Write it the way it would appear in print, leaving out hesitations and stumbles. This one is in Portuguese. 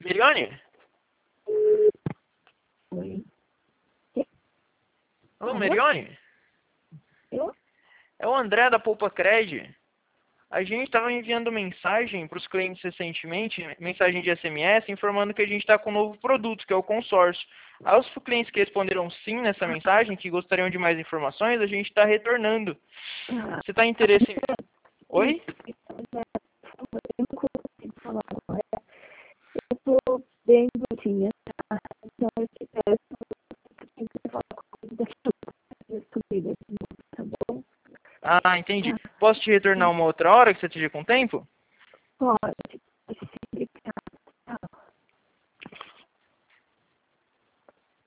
Mirione? Oi. Alô, Alô? Mirione? Eu? É o André da Poupa Cred. A gente estava enviando mensagem para os clientes recentemente, mensagem de SMS, informando que a gente está com um novo produto, que é o consórcio. Aos clientes que responderam sim nessa mensagem, que gostariam de mais informações, a gente está retornando. Ah, Você está interesse em... Oi? eu não consigo falar agora. Eu tô bem doidinha, tá? Então eu te peço que você falar comigo daqui a pouco, tá bom? Ah, entendi. Tá? Posso te retornar uma outra hora que você esteja com tempo? Pode.